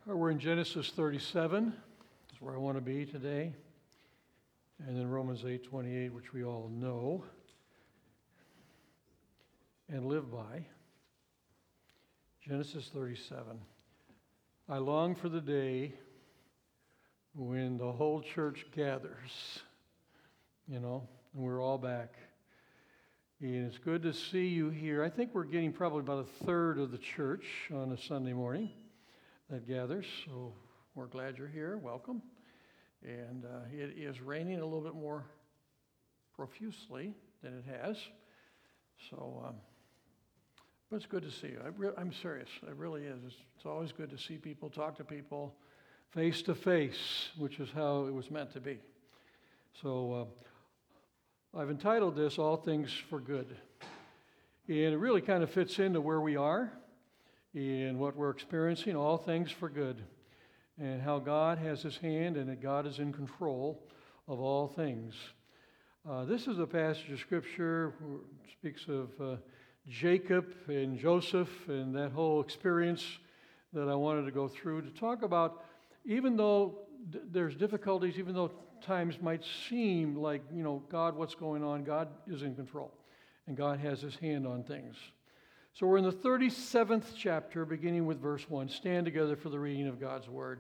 We're in Genesis 37. That's where I want to be today. And then Romans 8:28, which we all know and live by. Genesis 37. I long for the day when the whole church gathers, and we're all back. And it's good to see you here. I think we're getting probably about a third of the church on a Sunday morning that gathers. So we're glad you're here. Welcome. And it is raining a little bit more profusely than it has. So, but it's good to see you. I'm serious. It really is. It's always good to see people, talk to people face to face, which is how it was meant to be. So I've entitled this, All Things for Good. And it really kind of fits into where we are and what we're experiencing, all things for good. And how God has His hand and that God is in control of all things. This is a passage of Scripture that speaks of Jacob and Joseph and that whole experience that I wanted to go through to talk about, even though there's difficulties, even though times might seem like, God, what's going on? God is in control, and God has His hand on things. So we're in the 37th chapter, beginning with verse 1. Stand together for the reading of God's Word.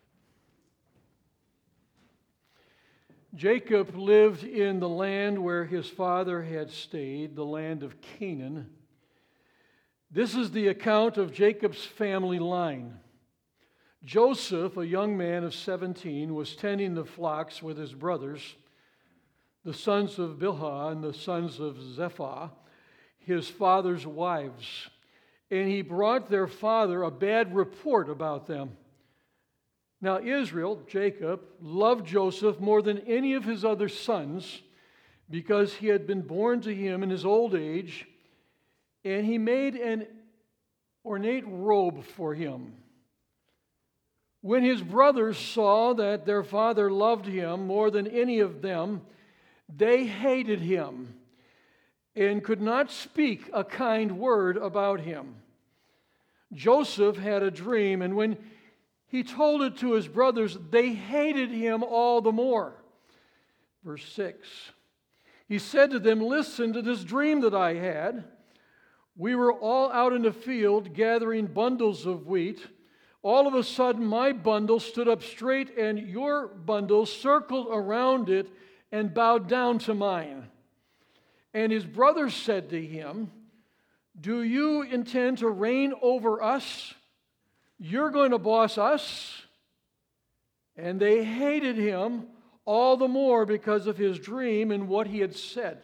Jacob lived in the land where his father had stayed, the land of Canaan. This is the account of Jacob's family line. Joseph, a young man of 17, was tending the flocks with his brothers, the sons of Bilhah and the sons of Zephaah, his father's wives. And he brought their father a bad report about them. Now Israel, Jacob, loved Joseph more than any of his other sons because he had been born to him in his old age, and he made an ornate robe for him. When his brothers saw that their father loved him more than any of them, they hated him and could not speak a kind word about him. Joseph had a dream, and when he told it to his brothers, they hated him all the more. Verse 6, he said to them, "Listen to this dream that I had. We were all out in the field gathering bundles of wheat. All of a sudden, my bundle stood up straight, and your bundle circled around it and bowed down to mine." And his brothers said to him, "Do you intend to reign over us? You're going to boss us?" And they hated him all the more because of his dream and what he had said.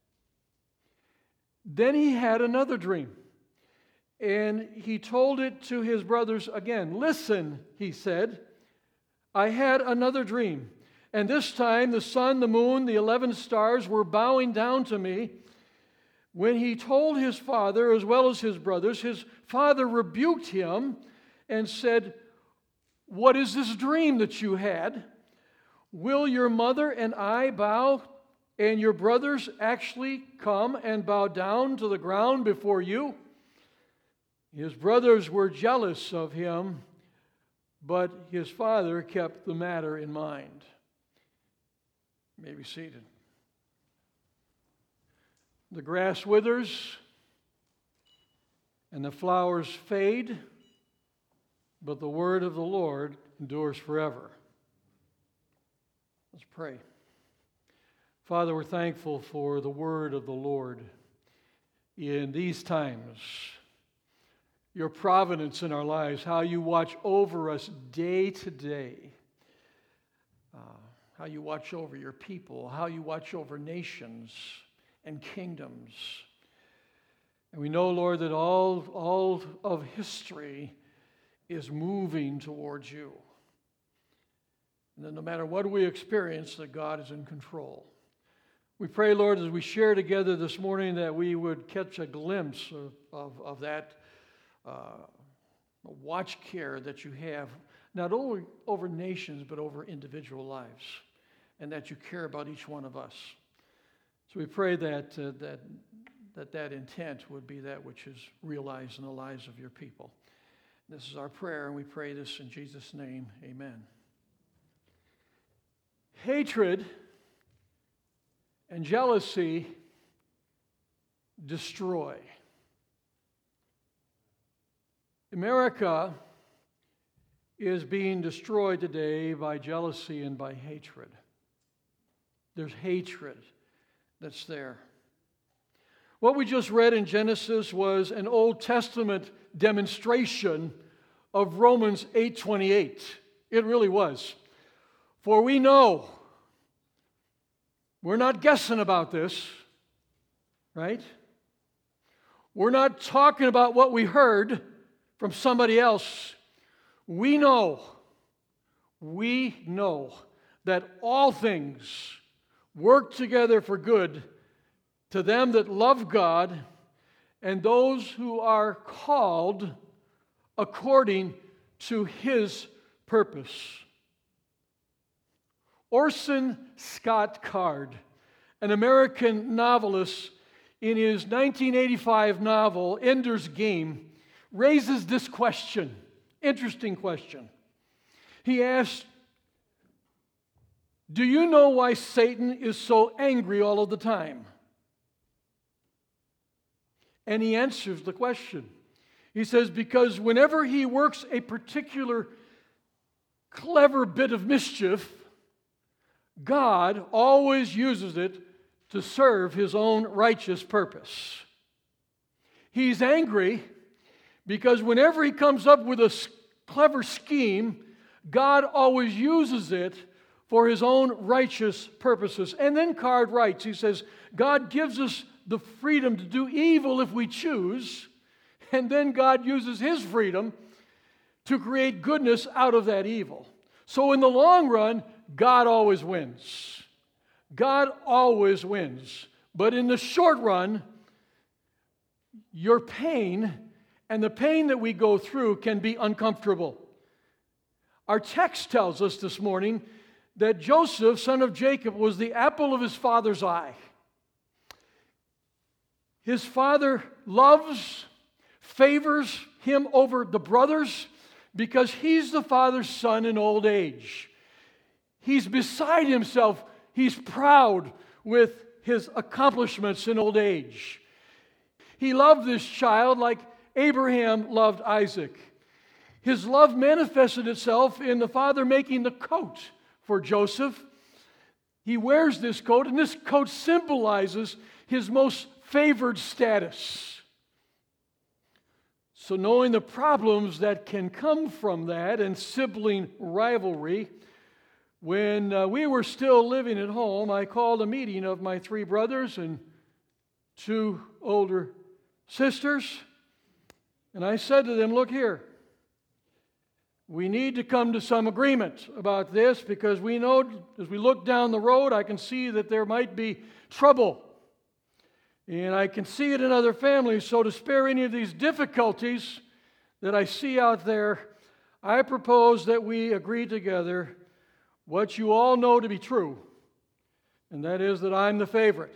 Then he had another dream, and he told it to his brothers again. "Listen," he said, "I had another dream. And this time the sun, the moon, the 11 stars were bowing down to me." When he told his father as well as his brothers, his father rebuked him and said, "What is this dream that you had? Will your mother and I bow, and your brothers actually come and bow down to the ground before you?" His brothers were jealous of him, but his father kept the matter in mind. You may be seated. The grass withers and the flowers fade, but the word of the Lord endures forever. Let's pray. Father, we're thankful for the word of the Lord in these times. Your providence in our lives, how you watch over us day to day. How you watch over your people, how you watch over nations and kingdoms. And we know, Lord, that all of history is moving towards you. And that no matter what we experience, that God is in control. We pray, Lord, as we share together this morning, that we would catch a glimpse of that watch care that you have, not only over nations, but over individual lives, and that you care about each one of us. So we pray that intent would be that which is realized in the lives of your people. This is our prayer, and we pray this in Jesus' name. Amen. Hatred and jealousy destroy. America is being destroyed today by jealousy and by hatred. There's hatred that's there. What we just read in Genesis was an Old Testament demonstration of Romans 8:28. It really was. For we know, we're not guessing about this, right? We're not talking about what we heard from somebody else. We know that all things work together for good to them that love God and those who are called according to His purpose. Orson Scott Card, an American novelist, in his 1985 novel, Ender's Game, raises this question. Interesting question. He asked, do you know why Satan is so angry all of the time? And he answers the question. He says, because whenever he works a particular clever bit of mischief, God always uses it to serve His own righteous purpose. He's angry because whenever he comes up with a clever scheme, God always uses it for His own righteous purposes. And then Card writes, he says, God gives us the freedom to do evil if we choose, and then God uses His freedom to create goodness out of that evil. So in the long run, God always wins. God always wins. But in the short run, your pain and the pain that we go through can be uncomfortable. Our text tells us this morning that Joseph, son of Jacob, was the apple of his father's eye. His father loves, favors him over the brothers because he's the father's son in old age. He's beside himself. He's proud with his accomplishments in old age. He loved this child like Abraham loved Isaac. His love manifested itself in the father making the coat for Joseph. He wears this coat, and this coat symbolizes his most favored status. So knowing the problems that can come from that and sibling rivalry, when we were still living at home, I called a meeting of my 3 brothers and 2 older sisters, and I said to them, look here, we need to come to some agreement about this because we know as we look down the road, I can see that there might be trouble. And I can see it in other families. So to spare any of these difficulties that I see out there, I propose that we agree together what you all know to be true, and that is that I'm the favorite.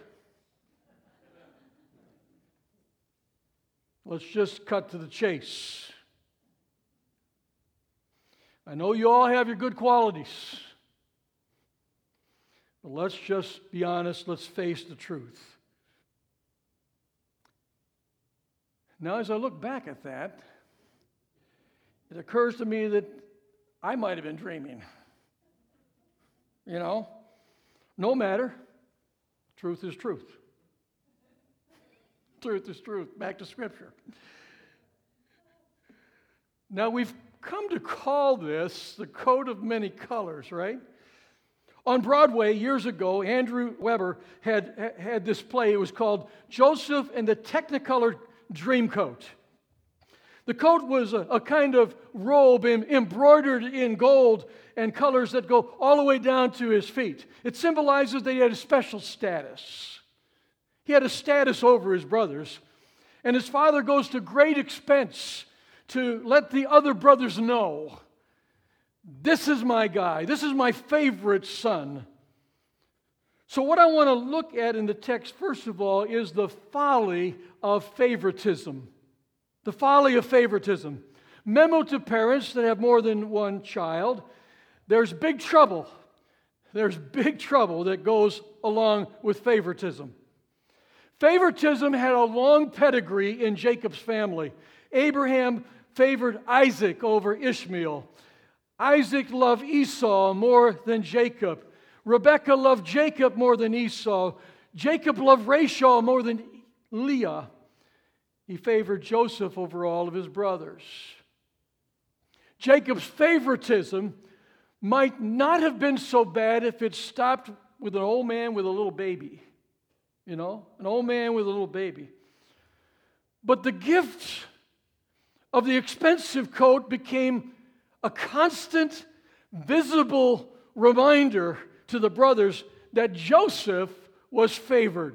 Let's just cut to the chase. I know you all have your good qualities, but let's just be honest, let's face the truth. Now, as I look back at that, it occurs to me that I might have been dreaming. No matter. Truth is truth. Truth is truth. Back to Scripture. Now, we've come to call this the coat of many colors, right? On Broadway, years ago, Andrew Weber had this play. It was called Joseph and the Technicolor Dreamcoat. The coat was a kind of robe embroidered in gold and colors that go all the way down to his feet. It symbolizes that he had a special status. He had a status over his brothers. And his father goes to great expense to let the other brothers know, this is my guy. This is my favorite son. So what I want to look at in the text, first of all, is the folly of favoritism. The folly of favoritism. Memo to parents that have more than one child. There's big trouble. There's big trouble that goes along with favoritism. Favoritism had a long pedigree in Jacob's family. Abraham favored Isaac over Ishmael. Isaac loved Esau more than Jacob. Rebekah loved Jacob more than Esau. Jacob loved Rachel more than Leah. He favored Joseph over all of his brothers. Jacob's favoritism might not have been so bad if it stopped with an old man with a little baby. You know, an old man with a little baby. But the gift of the expensive coat became a constant, visible reminder to the brothers that Joseph was favored.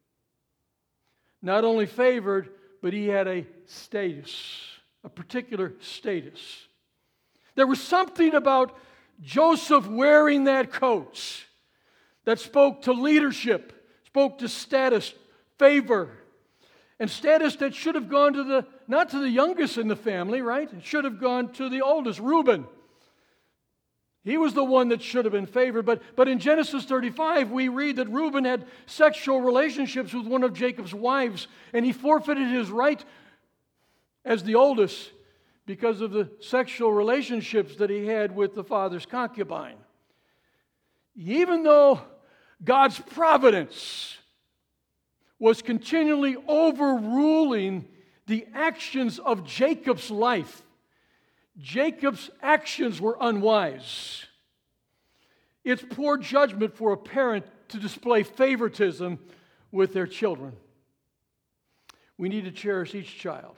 Not only favored, but he had a status, a particular status. There was something about Joseph wearing that coat that spoke to leadership, spoke to status, favor, and status that should have gone to not to the youngest in the family, right? It should have gone to the oldest, Reuben. He was the one that should have been favored. But in Genesis 35, we read that Reuben had sexual relationships with one of Jacob's wives, and he forfeited his right as the oldest because of the sexual relationships that he had with the father's concubine. Even though God's providence was continually overruling the actions of Jacob's life, Jacob's actions were unwise. It's poor judgment for a parent to display favoritism with their children. We need to cherish each child,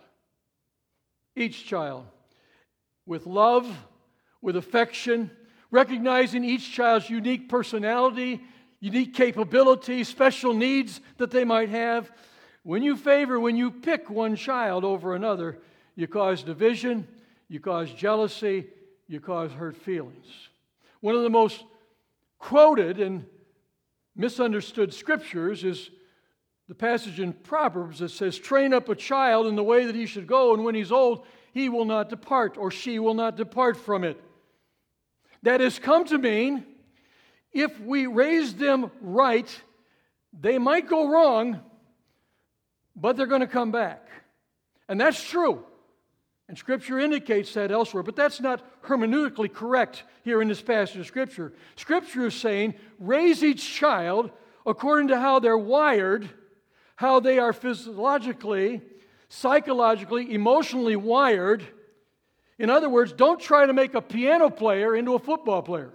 with love, with affection, recognizing each child's unique personality, unique capability, special needs that they might have. When you pick one child over another, you cause division, you cause jealousy, you cause hurt feelings. One of the most quoted and misunderstood scriptures is the passage in Proverbs that says, "Train up a child in the way that he should go, and when he's old, he will not depart, or she will not depart from it." That has come to mean if we raise them right, they might go wrong, but they're going to come back. And that's true. And Scripture indicates that elsewhere, but that's not hermeneutically correct here in this passage of Scripture. Scripture is saying, raise each child according to how they're wired, how they are physiologically, psychologically, emotionally wired. In other words, don't try to make a piano player into a football player.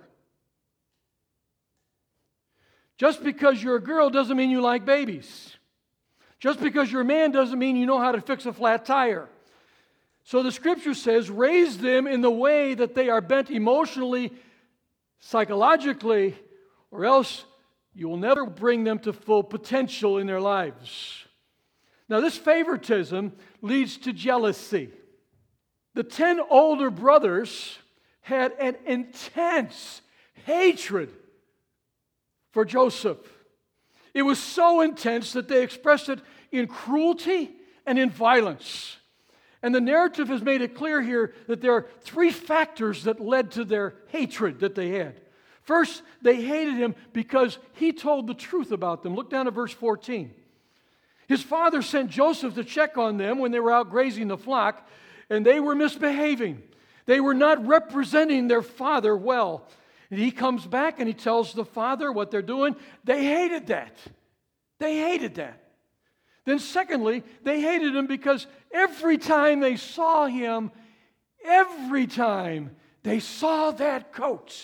Just because you're a girl doesn't mean you like babies. Just because you're a man doesn't mean you know how to fix a flat tire. So the Scripture says, raise them in the way that they are bent emotionally, psychologically, or else you will never bring them to full potential in their lives. Now, this favoritism leads to jealousy. The 10 older brothers had an intense hatred for Joseph. It was so intense that they expressed it in cruelty and in violence. And the narrative has made it clear here that there are 3 factors that led to their hatred that they had. First, they hated him because he told the truth about them. Look down at verse 14. His father sent Joseph to check on them when they were out grazing the flock, and they were misbehaving. They were not representing their father well. And he comes back and he tells the father what they're doing. They hated that. They hated that. Then secondly, they hated him because every time they saw him, every time they saw that coat,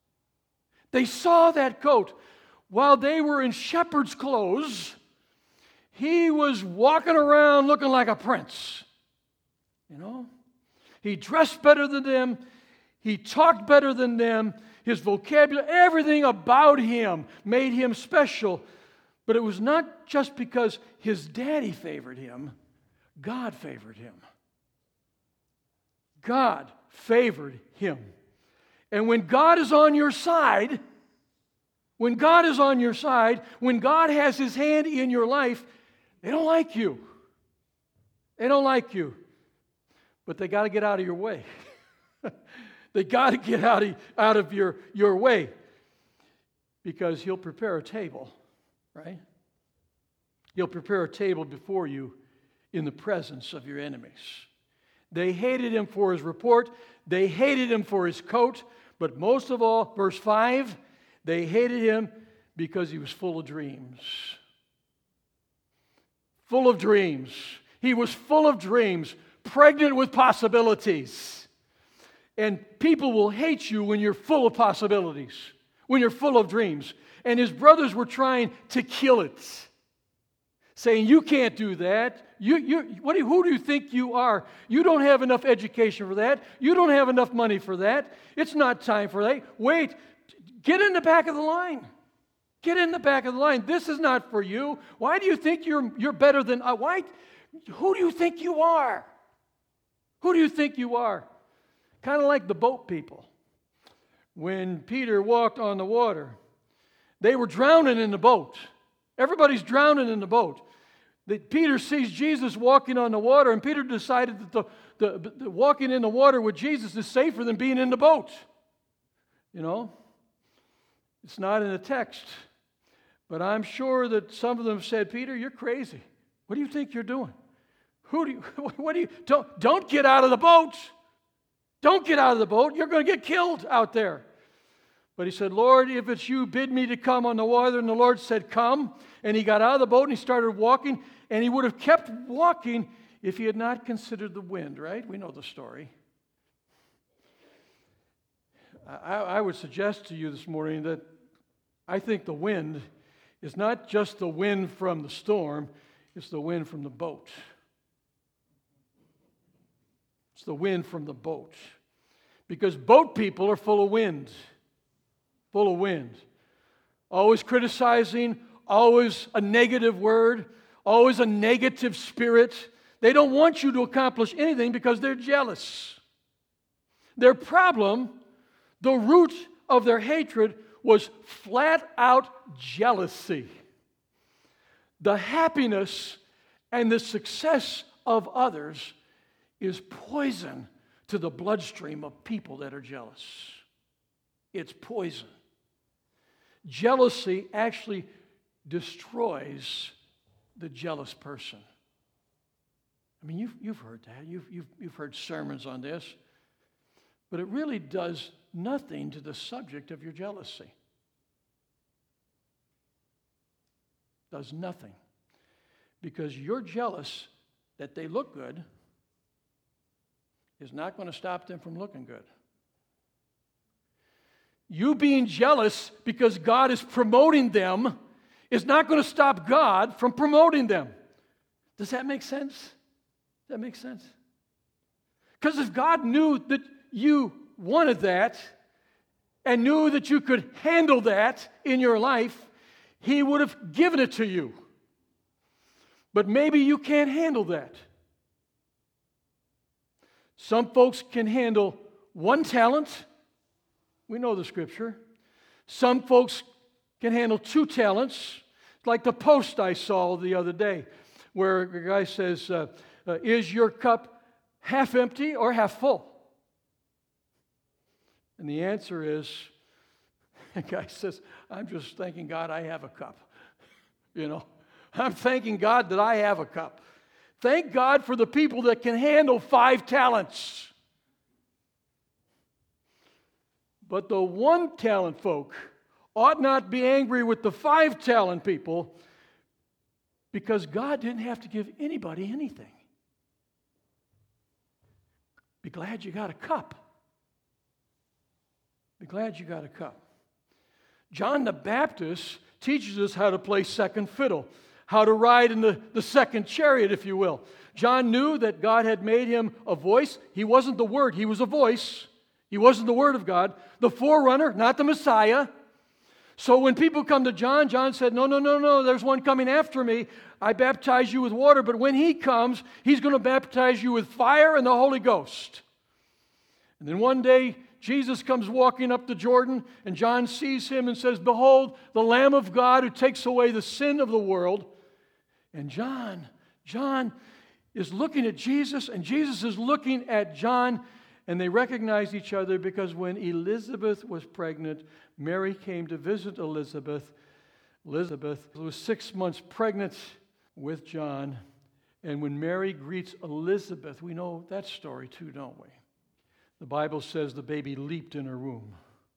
while they were in shepherd's clothes, he was walking around looking like a prince. You know? He dressed better than them. He talked better than them. His vocabulary, everything about him made him special. But it was not just because his daddy favored him. God favored him. God favored him. And when God is on your side, when God has His hand in your life, they don't like you. They don't like you. But they got to get out of your way. They got to get out of your way, because he'll prepare a table, right? He'll prepare a table before you in the presence of your enemies. They hated him for his report. They hated him for his coat. But most of all, verse 5, they hated him because he was full of dreams. Full of dreams. He was full of dreams, pregnant with possibilities. And people will hate you when you're full of possibilities, when you're full of dreams. And his brothers were trying to kill it, saying, you can't do that. Who do you think you are? You don't have enough education for that. You don't have enough money for that. It's not time for that. Wait, get in the back of the line. Get in the back of the line. This is not for you. Why do you think you're better than why? Who do you think you are? Who do you think you are? Kind of like the boat people. When Peter walked on the water, they were drowning in the boat. Everybody's drowning in the boat. Peter sees Jesus walking on the water, and Peter decided that the walking in the water with Jesus is safer than being in the boat. You know, it's not in the text, but I'm sure that some of them said, Peter, you're crazy. What do you think you're doing? Don't get out of the boat. Don't get out of the boat. You're going to get killed out there. But he said, Lord, if it's you, bid me to come on the water. And the Lord said, come. And he got out of the boat and he started walking. And he would have kept walking if he had not considered the wind, right? We know the story. I would suggest to you this morning that I think the wind is not just the wind from the storm, it's the wind from the boat. It's the wind from the boat. Because boat people are full of wind. Full of wind. Always criticizing, always a negative word, always a negative spirit. They don't want you to accomplish anything because they're jealous. Their problem, the root of their hatred, was flat out jealousy. The happiness and the success of others is poison to the bloodstream of people that are jealous. It's poison. Jealousy actually destroys the jealous person. I mean, you've heard that. You've heard sermons on this. But it really does nothing to the subject of your jealousy. Does nothing. Because you're jealous that they look good is not going to stop them from looking good. You being jealous because God is promoting them is not going to stop God from promoting them. Does that make sense? Does that make sense? Because if God knew that you wanted that and knew that you could handle that in your life, He would have given it to you. But maybe you can't handle that. Some folks can handle one talent. We know the scripture. Some folks can handle two talents. Like the post I saw the other day, where the guy says, is your cup half empty or half full? And the answer is, the guy says, I'm just thanking God I have a cup. You know, I'm thanking God that I have a cup. Thank God for the people that can handle 5 talents. But the 1 talent folk ought not be angry with the 5 talent people, because God didn't have to give anybody anything. Be glad you got a cup. Be glad you got a cup. John the Baptist teaches us how to play second fiddle, how to ride in the second chariot, if you will. John knew that God had made him a voice. He wasn't the Word, he was a voice. He wasn't the Word of God. The forerunner, not the Messiah. So when people come to John, John said, no, there's one coming after me. I baptize you with water, but when he comes, he's going to baptize you with fire and the Holy Ghost. And then one day, Jesus comes walking up the Jordan, and John sees him and says, behold, the Lamb of God who takes away the sin of the world. And John, is looking at Jesus, and Jesus is looking at John, and they recognize each other because when Elizabeth was pregnant, Mary came to visit Elizabeth. Elizabeth was 6 months pregnant with John, and when Mary greets Elizabeth, we know that story too, don't we? The Bible says the baby leaped in her womb.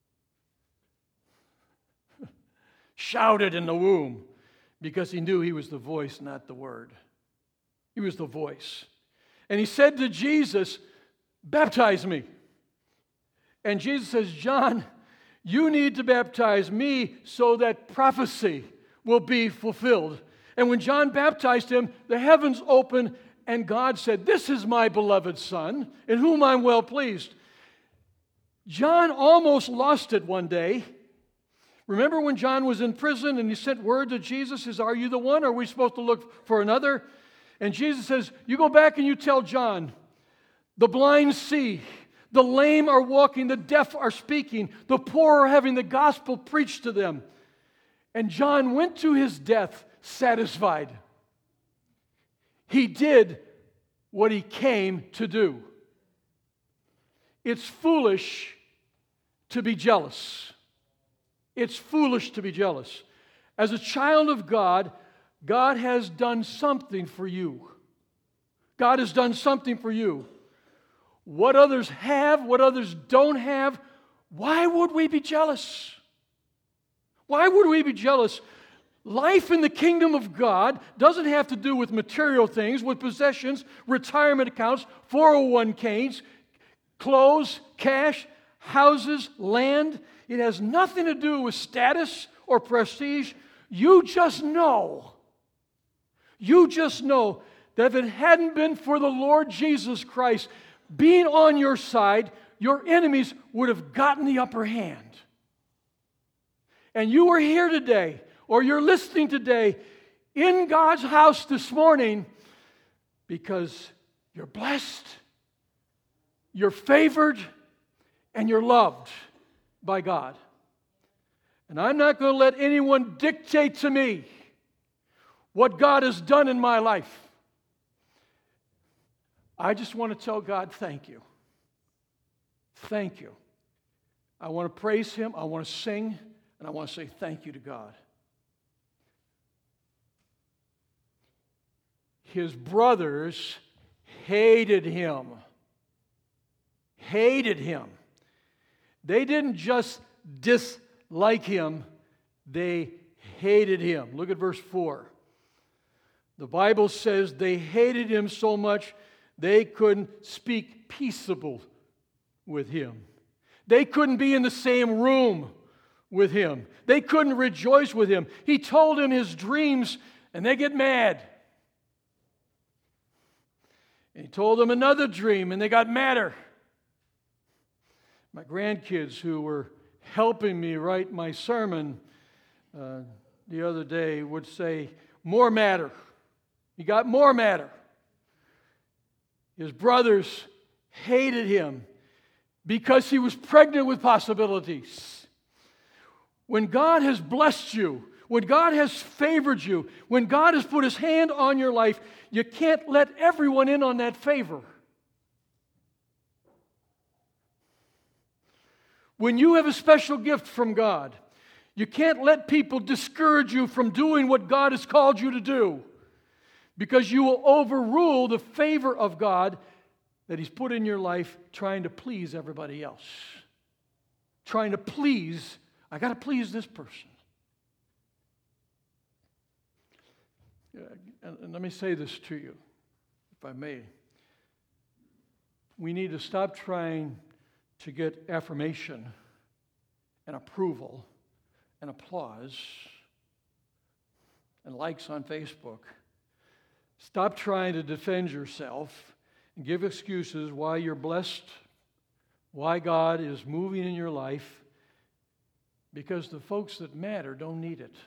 Shouted in the womb because he knew he was the voice, not the word. He was the voice. And he said to Jesus, baptize me. And Jesus says, John, you need to baptize me so that prophecy will be fulfilled. And when John baptized him, the heavens opened, and God said, this is my beloved Son, in whom I'm well pleased. John almost lost it one day. Remember when John was in prison and he sent word to Jesus, says, are you the one, or are we supposed to look for another? And Jesus says, you go back and you tell John, the blind see, the lame are walking, the deaf are speaking, the poor are having the gospel preached to them. And John went to his death satisfied. He did what he came to do. It's foolish to be jealous. It's foolish to be jealous. As a child of God, God has done something for you. God has done something for you. What others have, what others don't have, why would we be jealous? Why would we be jealous? Life in the kingdom of God doesn't have to do with material things, with possessions, retirement accounts, 401ks, clothes, cash, houses, land. It has nothing to do with status or prestige. You just know that if it hadn't been for the Lord Jesus Christ being on your side, your enemies would have gotten the upper hand. And you are here today, or you're listening today in God's house this morning because you're blessed, you're favored, and you're loved by God. And I'm not going to let anyone dictate to me what God has done in my life. I just want to tell God, thank you. Thank you. I want to praise Him, I want to sing, and I want to say thank you to God. His brothers hated him. Hated him. They didn't just dislike him, they hated him. Look at verse 4. The Bible says they hated him so much they couldn't speak peaceable with him. They couldn't be in the same room with him. They couldn't rejoice with him. He told them his dreams, and they get mad. And he told them another dream, and they got madder. My grandkids, who were helping me write my sermon the other day, would say, more matter. He got more matter. His brothers hated him because he was pregnant with possibilities. When God has blessed you, when God has favored you, when God has put His hand on your life, you can't let everyone in on that favor. When you have a special gift from God, you can't let people discourage you from doing what God has called you to do, because you will overrule the favor of God that He's put in your life trying to please everybody else. Trying to please, I got to please this person. And let me say this to you, if I may. We need to stop trying to get affirmation and approval and applause and likes on Facebook. Stop trying to defend yourself and give excuses why you're blessed, why God is moving in your life, because the folks that matter don't need it.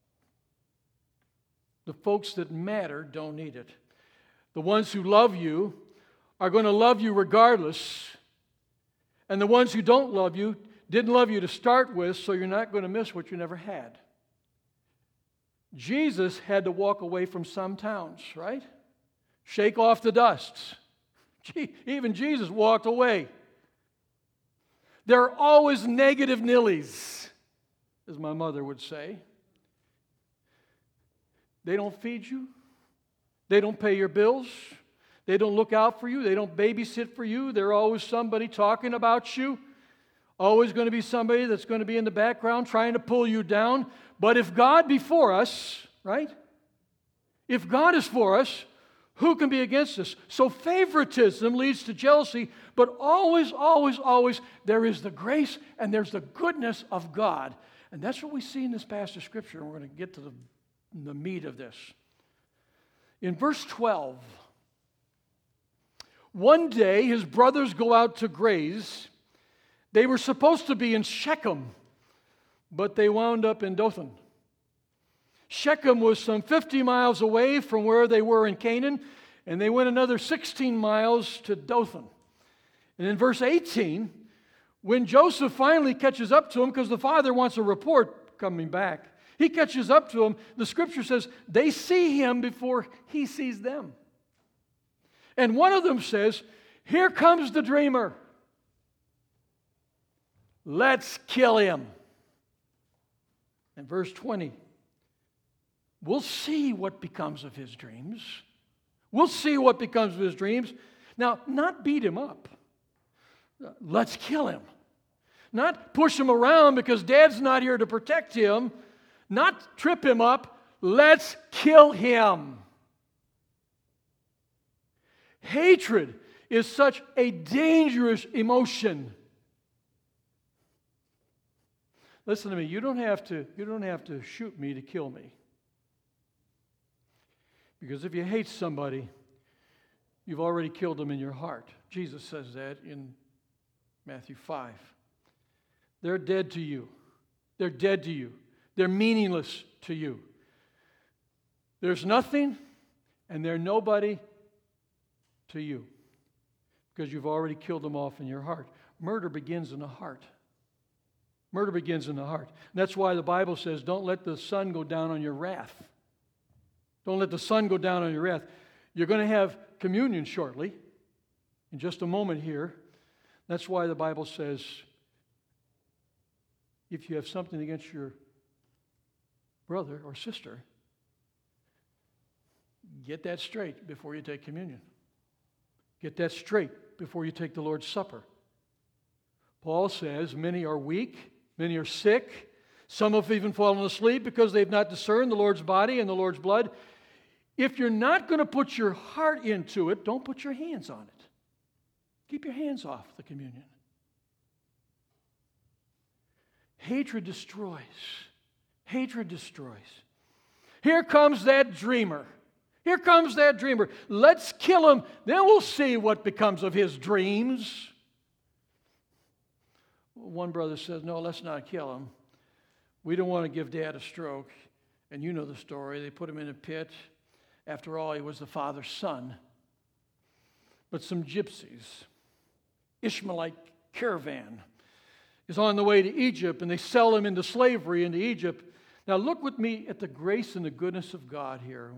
The folks that matter don't need it. The ones who love you are going to love you regardless. And the ones who don't love you didn't love you to start with, so you're not going to miss what you never had. Jesus had to walk away from some towns, right? Shake off the dust. Even Jesus walked away. There are always negative Nillies, as my mother would say. They don't feed you. They don't pay your bills. They don't look out for you. They don't babysit for you. There's always somebody talking about you. Always going to be somebody that's going to be in the background trying to pull you down. But if God be for us, right? If God is for us, who can be against us? So favoritism leads to jealousy, but always, always, always, there is the grace and there's the goodness of God. And that's what we see in this passage of Scripture, and we're going to get to the meat of this. In verse 12, one day his brothers go out to graze. They were supposed to be in Shechem, but they wound up in Dothan. Shechem was some 50 miles away from where they were in Canaan, and they went another 16 miles to Dothan. And in verse 18, when Joseph finally catches up to him, because the father wants a report coming back, he catches up to him. The Scripture says they see him before he sees them. And one of them says, "Here comes the dreamer. Let's kill him." And verse 20, we'll see what becomes of his dreams. We'll see what becomes of his dreams. Now, not beat him up. Let's kill him. Not push him around because Dad's not here to protect him. Not trip him up. Let's kill him. Hatred is such a dangerous emotion. Listen to me, you don't have to shoot me to kill me. Because if you hate somebody, you've already killed them in your heart. Jesus says that in Matthew 5. They're dead to you. They're dead to you. They're meaningless to you. There's nothing and they're nobody to you because you've already killed them off in your heart. Murder begins in the heart. Murder begins in the heart. And that's why the Bible says, don't let the sun go down on your wrath. Don't let the sun go down on your wrath. You're going to have communion shortly, in just a moment here. That's why the Bible says, if you have something against your brother or sister, get that straight before you take communion. Get that straight before you take the Lord's Supper. Paul says, many are weak, many are sick, some have even fallen asleep because they've not discerned the Lord's body and the Lord's blood. If you're not going to put your heart into it, don't put your hands on it. Keep your hands off the communion. Hatred destroys. Hatred destroys. Here comes that dreamer. Here comes that dreamer. Let's kill him. Then we'll see what becomes of his dreams. One brother says, no, let's not kill him. We don't want to give Dad a stroke. And you know the story. They put him in a pit. After all, he was the father's son. But some gypsies, Ishmaelite caravan, is on the way to Egypt, and they sell him into slavery into Egypt. Now look with me at the grace and the goodness of God here.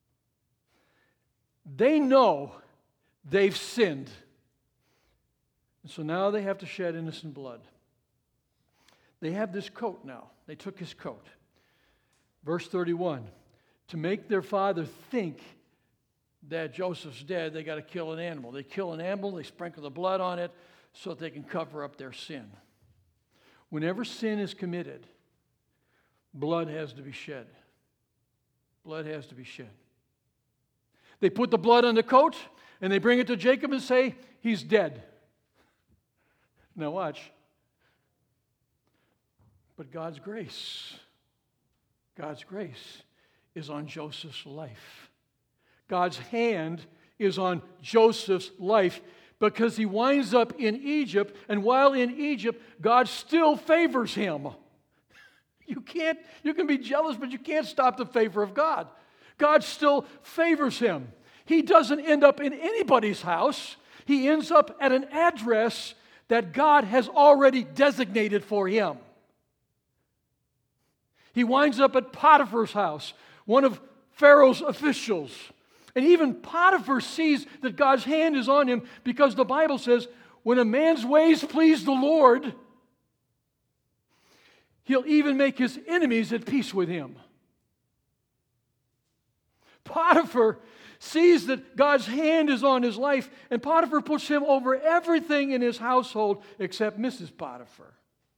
They know they've sinned. And so now they have to shed innocent blood. They have this coat now. They took his coat. Verse 31, to make their father think that Joseph's dead, they got to kill an animal. They kill an animal, they sprinkle the blood on it so that they can cover up their sin. Whenever sin is committed, blood has to be shed. Blood has to be shed. They put the blood on the coat, and they bring it to Jacob and say, he's dead. Now watch. But God's grace is on Joseph's life. God's hand is on Joseph's life because he winds up in Egypt, and while in Egypt, God still favors him. You can be jealous, but you can't stop the favor of God. God still favors him. He doesn't end up in anybody's house. He ends up at an address that God has already designated for him. He winds up at Potiphar's house, one of Pharaoh's officials. And even Potiphar sees that God's hand is on him, because the Bible says, when a man's ways please the Lord, He'll even make his enemies at peace with him. Potiphar sees that God's hand is on his life, and Potiphar puts him over everything in his household except Mrs. Potiphar.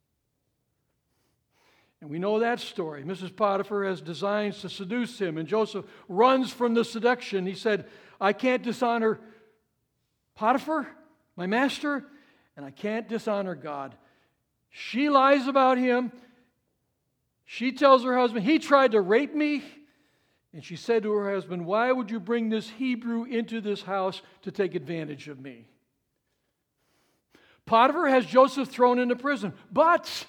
And we know that story. Mrs. Potiphar has designs to seduce him, and Joseph runs from the seduction. He said, I can't dishonor Potiphar, my master, and I can't dishonor God. She lies about him. She tells her husband, he tried to rape me. And she said to her husband, why would you bring this Hebrew into this house to take advantage of me? Potiphar has Joseph thrown into prison. But,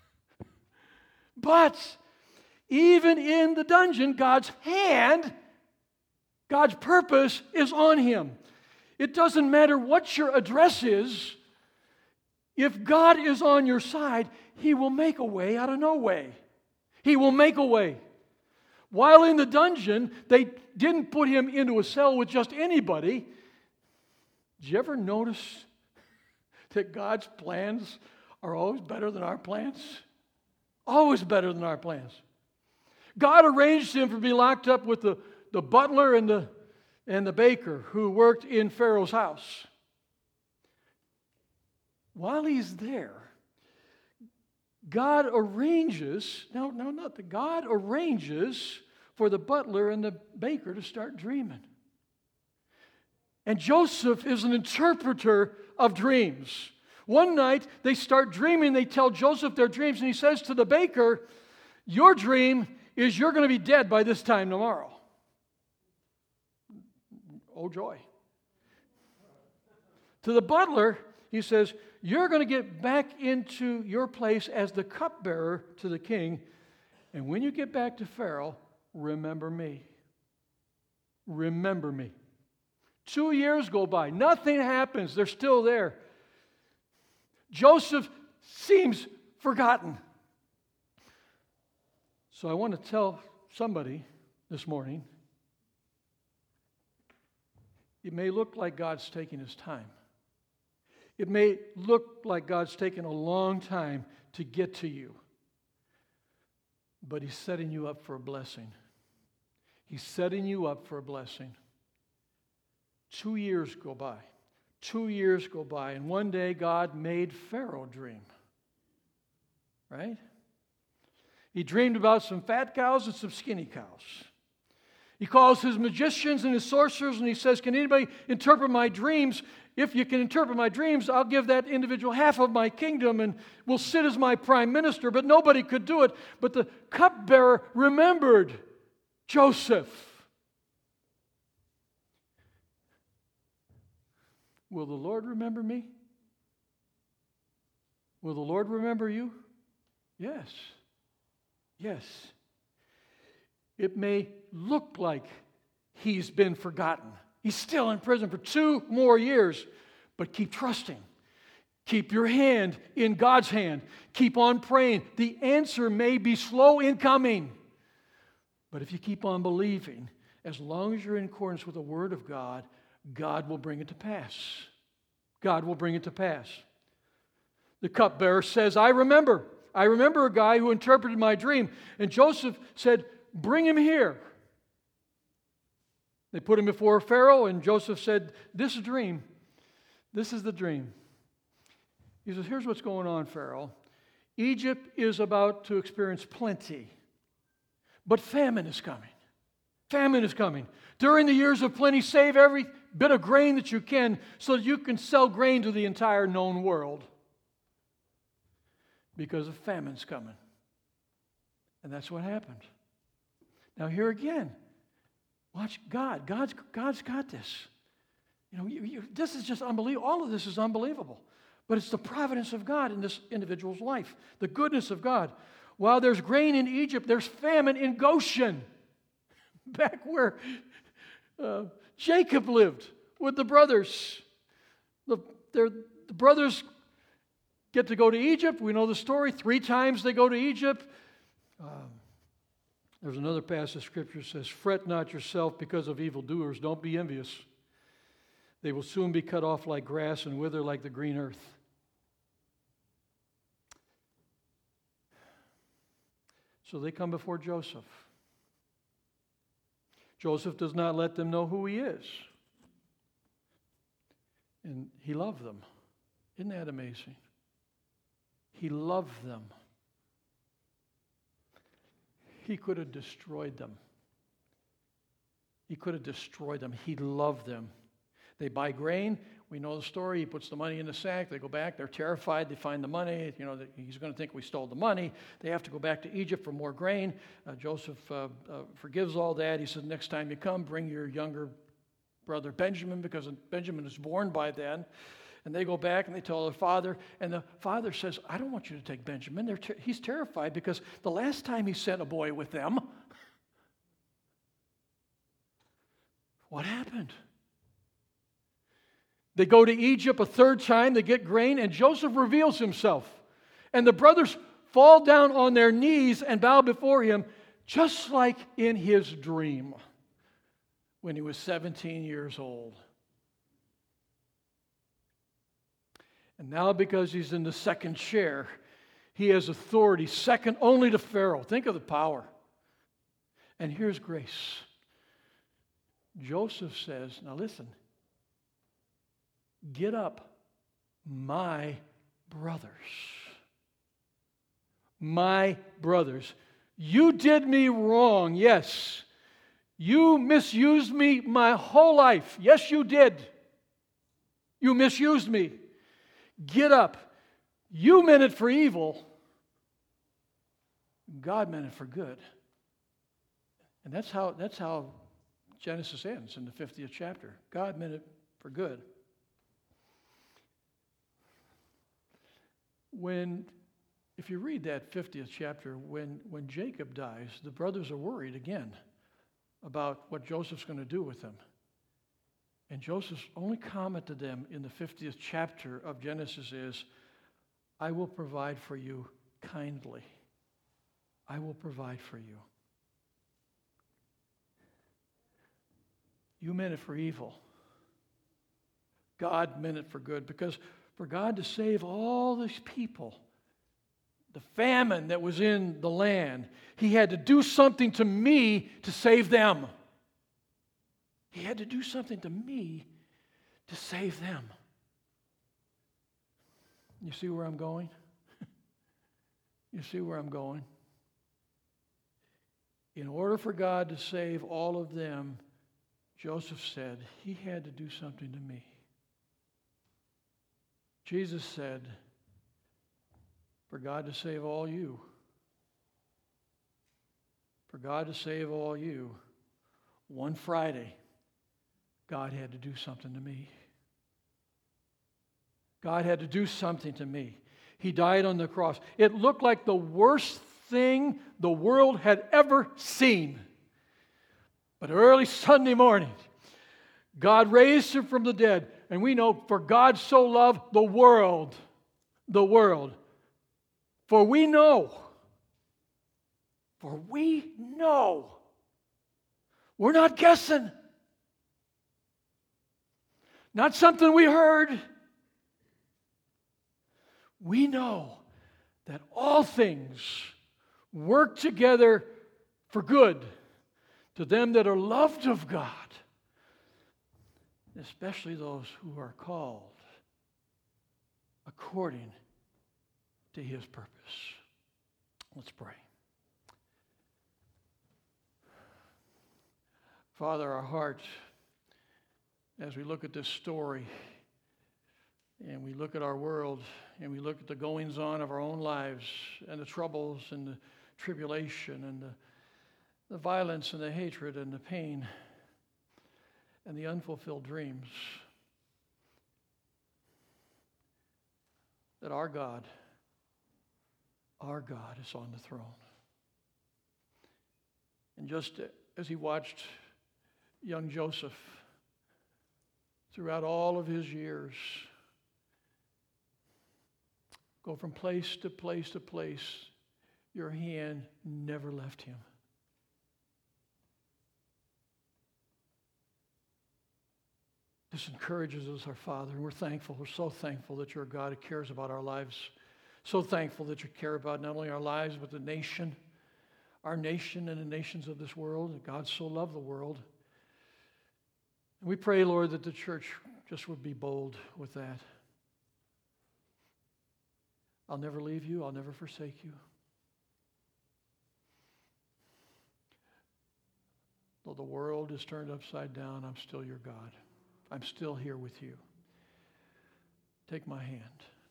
even in the dungeon, God's hand, God's purpose is on him. It doesn't matter what your address is. If God is on your side, He will make a way out of no way. He will make a way. While in the dungeon, they didn't put him into a cell with just anybody. Did you ever notice that God's plans are always better than our plans? Always better than our plans. God arranged him to be locked up with the butler and the baker who worked in Pharaoh's house. While he's there, God arranges for the butler and the baker to start dreaming. And Joseph is an interpreter of dreams. One night, they start dreaming. They tell Joseph their dreams, and he says to the baker, your dream is you're going to be dead by this time tomorrow. Oh, joy. To the butler, he says, you're going to get back into your place as the cupbearer to the king, and when you get back to Pharaoh, remember me. Remember me. 2 years go by. Nothing happens. They're still there. Joseph seems forgotten. So I want to tell somebody this morning, it may look like God's taking His time. It may look like God's taken a long time to get to you. But He's setting you up for a blessing. He's setting you up for a blessing. 2 years go by. 2 years go by. And one day God made Pharaoh dream. Right? He dreamed about some fat cows and some skinny cows. He calls his magicians and his sorcerers and he says, can anybody interpret my dreams? If you can interpret my dreams, I'll give that individual half of my kingdom and will sit as my prime minister. But nobody could do it. But the cupbearer remembered Joseph. Will the Lord remember me? Will the Lord remember you? Yes. Yes. It may look like he's been forgotten. He's still in prison for 2 more years. But keep trusting. Keep your hand in God's hand. Keep on praying. The answer may be slow in coming. But if you keep on believing, as long as you're in accordance with the Word of God, God will bring it to pass. God will bring it to pass. The cupbearer says, I remember a guy who interpreted my dream. And Joseph said, bring him here. They put him before Pharaoh, and Joseph said, this is the dream. He says, here's what's going on, Pharaoh. Egypt is about to experience plenty, but famine is coming. Famine is coming. During the years of plenty, save every bit of grain that you can so that you can sell grain to the entire known world. Because a famine's coming. And that's what happened. Now here again, watch God. God's got this. This is just unbelievable. All of this is unbelievable. But it's the providence of God in this individual's life. The goodness of God. While there's grain in Egypt, there's famine in Goshen. Back where Jacob lived with the brothers. The brothers get to go to Egypt. We know the story. 3 times they go to Egypt. There's another passage of Scripture that says, "Fret not yourself because of evildoers. Don't be envious. They will soon be cut off like grass and wither like the green earth." So they come before Joseph. Joseph does not let them know who he is. And he loved them. Isn't that amazing? He loved them. He could have destroyed them. He could have destroyed them. He loved them. They buy grain. We know the story. He puts the money in the sack. They go back. They're terrified. They find the money. He's going to think we stole the money. They have to go back to Egypt for more grain. Joseph forgives all that. He says, next time you come, bring your younger brother Benjamin, because Benjamin is born by then. And they go back and they tell their father. And the father says, I don't want you to take Benjamin. He's terrified because the last time he sent a boy with them, what happened? They go to Egypt a third time, they get grain, and Joseph reveals himself. And the brothers fall down on their knees and bow before him, just like in his dream when he was 17 years old. And now, because he's in the second chair, he has authority second only to Pharaoh. Think of the power. And here's grace. Joseph says, now listen, get up, my brothers. My brothers. You did me wrong, yes. You misused me my whole life. Yes, you did. You misused me. Get up. You meant it for evil. God meant it for good. And that's how Genesis ends in the 50th chapter. God meant it for good. If you read that 50th chapter, when Jacob dies, the brothers are worried again about what Joseph's going to do with them. And Joseph's only comment to them in the 50th chapter of Genesis is, I will provide for you kindly. I will provide for you. You meant it for evil. God meant it for good, because for God to save all these people, the famine that was in the land, He had to do something to me to save them. He had to do something to me to save them. You see where I'm going? You see where I'm going? In order for God to save all of them, Joseph said, He had to do something to me. Jesus said, for God to save all you, one Friday, God had to do something to me. God had to do something to me. He died on the cross. It looked like the worst thing the world had ever seen. But early Sunday morning, God raised Him from the dead. And we know, for God so loved the world. For we know, we're not guessing. Not something we heard. We know that all things work together for good to them that are loved of God, especially those who are called according to His purpose. Let's pray. Father, our heart, as we look at this story, and we look at our world, and we look at the goings-on of our own lives, and the troubles, and the tribulation, and the violence, and the hatred, and the pain, and the unfulfilled dreams, that our God is on the throne. And just as He watched young Joseph throughout all of his years go from place to place to place, your hand never left him. This encourages us, our Father, and we're thankful. We're so thankful that you're a God who cares about our lives. So thankful that you care about not only our lives, but the nation, our nation and the nations of this world. And God so loved the world. And we pray, Lord, that the church just would be bold with that. I'll never leave you. I'll never forsake you. Though the world is turned upside down, I'm still your God. I'm still here with you. Take my hand.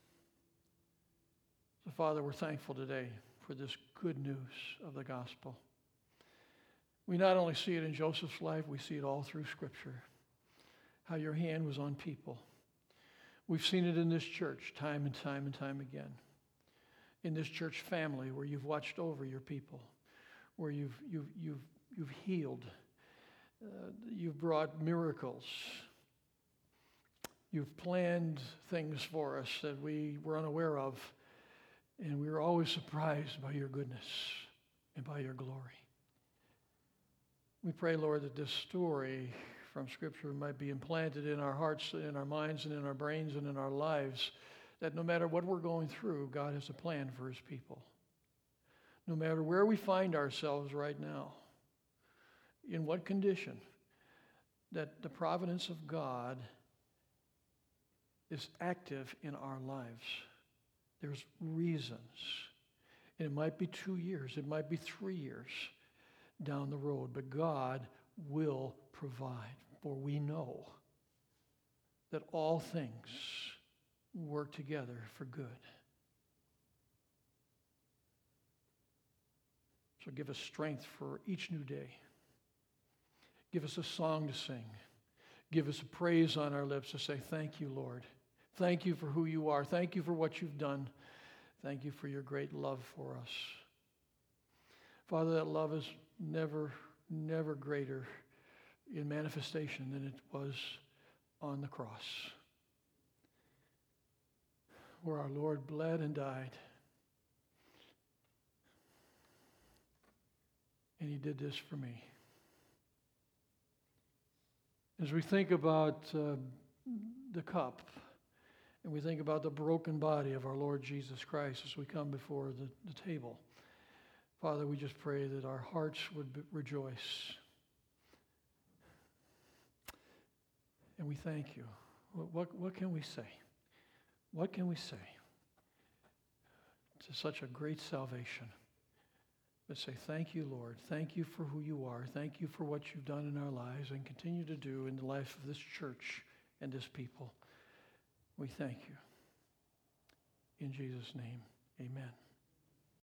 So, Father, we're thankful today for this good news of the gospel. We not only see it in Joseph's life, we see it all through Scripture, how your hand was on people. We've seen it in this church time and time and time again. In this church family where you've watched over your people, where you've healed, you've brought miracles. You've planned things for us that we were unaware of, and we were always surprised by your goodness and by your glory. We pray, Lord, that this story from Scripture might be implanted in our hearts, in our minds, and in our brains, and in our lives, that no matter what we're going through, God has a plan for his people. No matter where we find ourselves right now, in what condition, that the providence of God is active in our lives. There's reasons. And it might be 2 years, it might be 3 years down the road, but God will provide, for we know that all things work together for good. So give us strength for each new day. Give us a song to sing. Give us a praise on our lips to say, thank you, Lord. Thank you for who you are. Thank you for what you've done. Thank you for your great love for us. Father, that love is never greater in manifestation than it was on the cross, where our Lord bled and died. And he did this for me. As we think about the cup, and we think about the broken body of our Lord Jesus Christ as we come before the table, Father, we just pray that our hearts would rejoice. And we thank you. What can we say? What can we say to such a great salvation? But say, thank you, Lord. Thank you for who you are. Thank you for what you've done in our lives and continue to do in the life of this church and this people. We thank you. In Jesus' name, amen.